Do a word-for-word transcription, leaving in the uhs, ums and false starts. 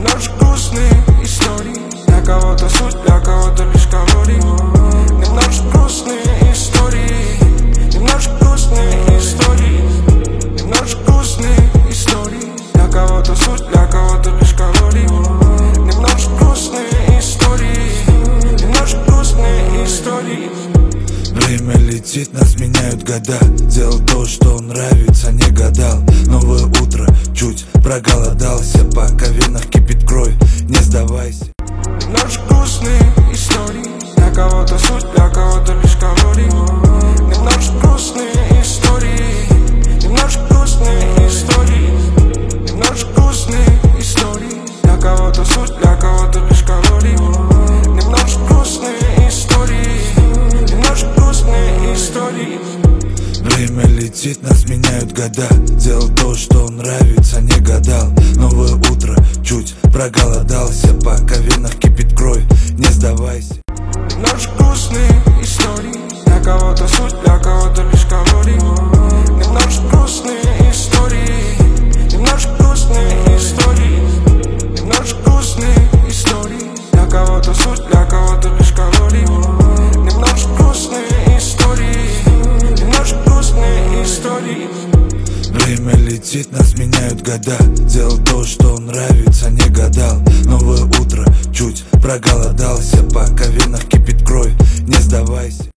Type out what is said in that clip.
Немножко грустные истории. Для кого-то суть, для кого-то лишь калории. Немножко грустные истории. Немножко грустные истории. Немножко грустные истории. Для кого-то суть, для кого-то лишь калории. Немножко грустные истории. Немножко грустные истории. Время летит, нас меняют года. Делал то, что нравится, не гадал. Новое утро, чуть проголодался, пока в венах кипит кровь, не сдавайся. Немножко грустные истории. Для кого-то суть, для кого-то лишь калории. Немножко грустные истории. Немножко грустные истории. Немножко грустные истории. Для кого-то суть, для кого-то лишь калории. Немножко грустные истории. Немножко грустные истории. Время летит, нас меняют года. Делал то, что нравится, не гадал. Новое утро, чуть проголодался, пока в венах кипит кровь, не сдавайся. Немножко грустные истории. Для кого-то суть, для кого-то лишь калории. Немножко грустные истории. Немножко грустные истории. Немножко грустные истории. Для кого-то суть, для кого-то лишь калории. Немножко грустные истории. Немножко грустные истории. Время летит, нас меняют года. Делал то, что нравится, не гадал. Новое утро, чуть проголодался, пока в венах кипит кровь, не сдавайся.